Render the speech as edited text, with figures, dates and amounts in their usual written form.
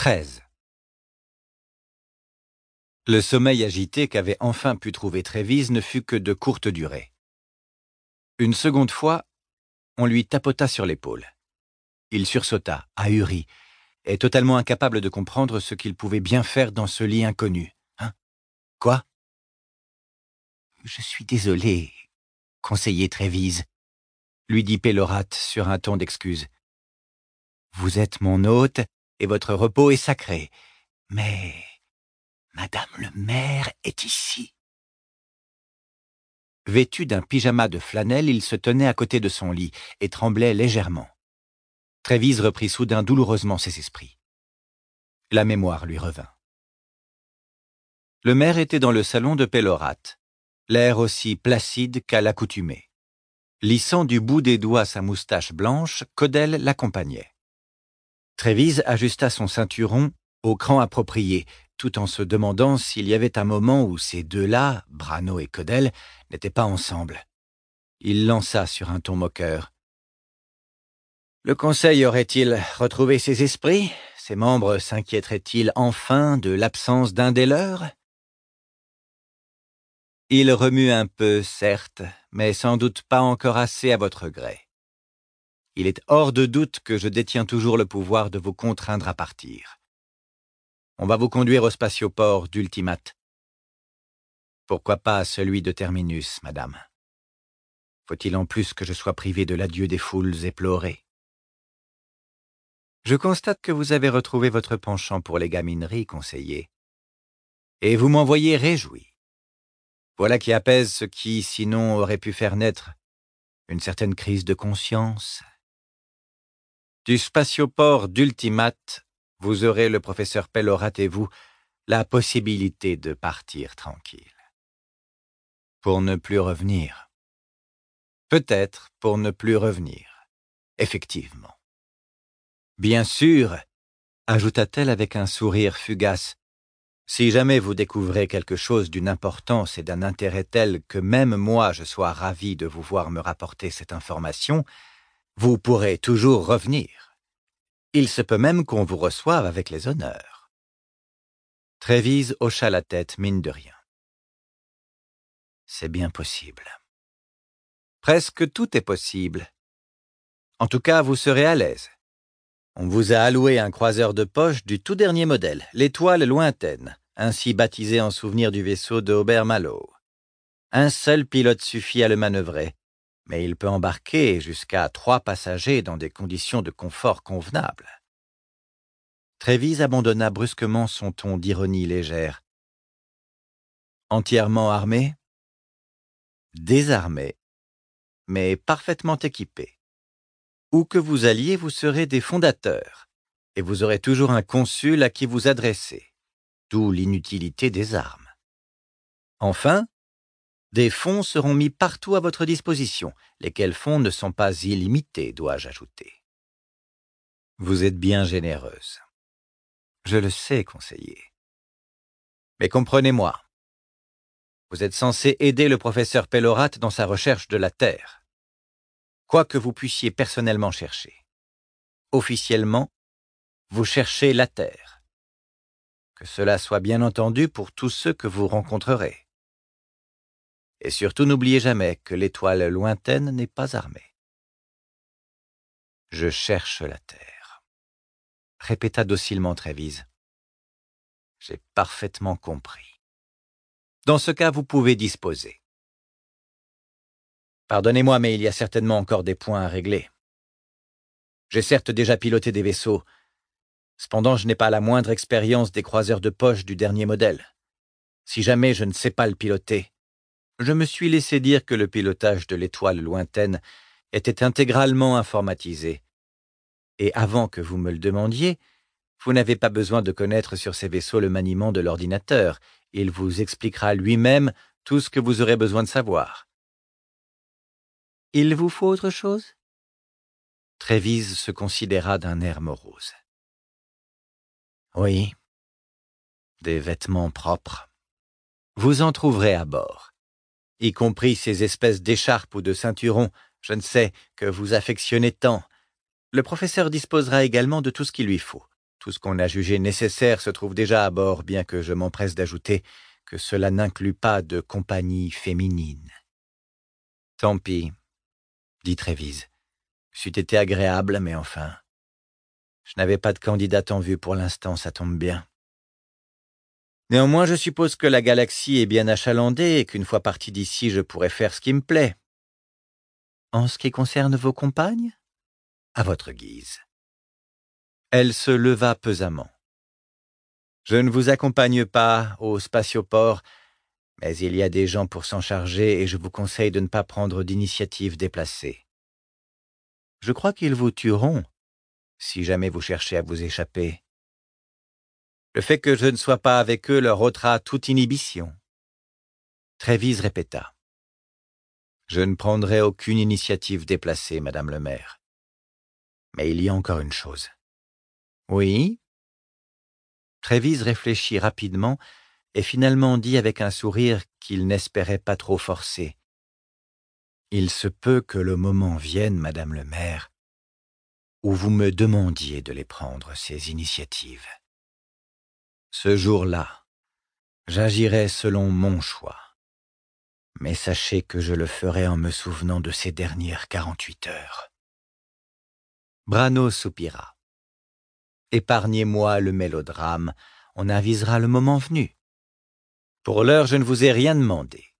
13. Le sommeil agité qu'avait enfin pu trouver Trévise ne fut que de courte durée. Une seconde fois, on lui tapota sur l'épaule. Il sursauta, ahuri, et totalement incapable de comprendre ce qu'il pouvait bien faire dans ce lit inconnu. Hein? Quoi? Je suis désolé, conseiller Trévise, lui dit Pélorate sur un ton d'excuse. Vous êtes mon hôte et votre repos est sacré, mais Madame le maire est ici. Vêtu d'un pyjama de flanelle, il se tenait à côté de son lit et tremblait légèrement. Trévise reprit soudain douloureusement ses esprits. La mémoire lui revint. Le maire était dans le salon de Pélorate, l'air aussi placide qu'à l'accoutumée. Lissant du bout des doigts sa moustache blanche, Codel l'accompagnait. Trévise ajusta son ceinturon au cran approprié, tout en se demandant s'il y avait un moment où ces deux-là, Brano et Codel, n'étaient pas ensemble. Il lança sur un ton moqueur. Le conseil aurait-il retrouvé ses esprits? Ses membres s'inquiéteraient-ils enfin de l'absence d'un des leurs? Il remue un peu, certes, mais sans doute pas encore assez à votre gré. Il est hors de doute que je détiens toujours le pouvoir de vous contraindre à partir. On va vous conduire au spatioport d'Ultimate. Pourquoi pas à celui de Terminus, madame? Faut-il en plus que je sois privé de l'adieu des foules éplorées? Je constate que vous avez retrouvé votre penchant pour les gamineries, conseiller. Et vous m'en voyez réjoui. Voilà qui apaise ce qui, sinon, aurait pu faire naître une certaine crise de conscience. Du spatioport d'Ultimate, vous aurez, le professeur Pélorate et vous, la possibilité de partir tranquille. Pour ne plus revenir. Peut-être pour ne plus revenir. Effectivement. Bien sûr, ajouta-t-elle avec un sourire fugace, si jamais vous découvrez quelque chose d'une importance et d'un intérêt tel que même moi je sois ravi de vous voir me rapporter cette information, vous pourrez toujours revenir. Il se peut même qu'on vous reçoive avec les honneurs. Trévise hocha la tête, mine de rien. C'est bien possible. Presque tout est possible. En tout cas, vous serez à l'aise. On vous a alloué un croiseur de poche du tout dernier modèle, l'Étoile lointaine, ainsi baptisé en souvenir du vaisseau de Hobert Mallow. Un seul pilote suffit à le manœuvrer, mais il peut embarquer jusqu'à 3 passagers dans des conditions de confort convenables. Trévise abandonna brusquement son ton d'ironie légère. Entièrement armé? Désarmé, mais parfaitement équipé. Où que vous alliez, vous serez des fondateurs, et vous aurez toujours un consul à qui vous adresser, d'où l'inutilité des armes. Enfin, des fonds seront mis partout à votre disposition, lesquels fonds ne sont pas illimités, dois-je ajouter. Vous êtes bien généreuse. Je le sais, conseiller. Mais comprenez-moi, vous êtes censé aider le professeur Pélorate dans sa recherche de la Terre. Quoi que vous puissiez personnellement chercher. Officiellement, vous cherchez la Terre. Que cela soit bien entendu pour tous ceux que vous rencontrerez. Et surtout, n'oubliez jamais que l'étoile lointaine n'est pas armée. Je cherche la Terre, répéta docilement Trévise. J'ai parfaitement compris. Dans ce cas, vous pouvez disposer. Pardonnez-moi, mais il y a certainement encore des points à régler. J'ai certes déjà piloté des vaisseaux. Cependant, je n'ai pas la moindre expérience des croiseurs de poche du dernier modèle. Si jamais je ne sais pas le piloter, je me suis laissé dire que le pilotage de l'étoile lointaine était intégralement informatisé. Et avant que vous me le demandiez, vous n'avez pas besoin de connaître sur ces vaisseaux le maniement de l'ordinateur. Il vous expliquera lui-même tout ce que vous aurez besoin de savoir. Il vous faut autre chose? Trévise se considéra d'un air morose. Oui, des vêtements propres. Vous en trouverez à bord, y compris ces espèces d'écharpes ou de ceinturons, je ne sais, que vous affectionnez tant. Le professeur disposera également de tout ce qu'il lui faut. Tout ce qu'on a jugé nécessaire se trouve déjà à bord, bien que je m'empresse d'ajouter que cela n'inclut pas de compagnie féminine. Tant pis, dit Trévise. C'eût été agréable, mais enfin, je n'avais pas de candidate en vue pour l'instant, ça tombe bien. Néanmoins, je suppose que la galaxie est bien achalandée et qu'une fois parti d'ici, je pourrai faire ce qui me plaît. En ce qui concerne vos compagnes? À votre guise. Elle se leva pesamment. Je ne vous accompagne pas au spatioport, mais il y a des gens pour s'en charger et je vous conseille de ne pas prendre d'initiative déplacée. Je crois qu'ils vous tueront si jamais vous cherchez à vous échapper. Le fait que je ne sois pas avec eux leur ôtera toute inhibition. Trévise répéta. Je ne prendrai aucune initiative déplacée, Madame le maire. Mais il y a encore une chose. Oui? Trévise réfléchit rapidement et finalement dit avec un sourire qu'il n'espérait pas trop forcer. Il se peut que le moment vienne, Madame le maire, où vous me demandiez de les prendre, ces initiatives. Ce jour-là, j'agirai selon mon choix. Mais sachez que je le ferai en me souvenant de ces dernières 48 heures. Brano soupira. Épargnez-moi le mélodrame, on avisera le moment venu. Pour l'heure, je ne vous ai rien demandé.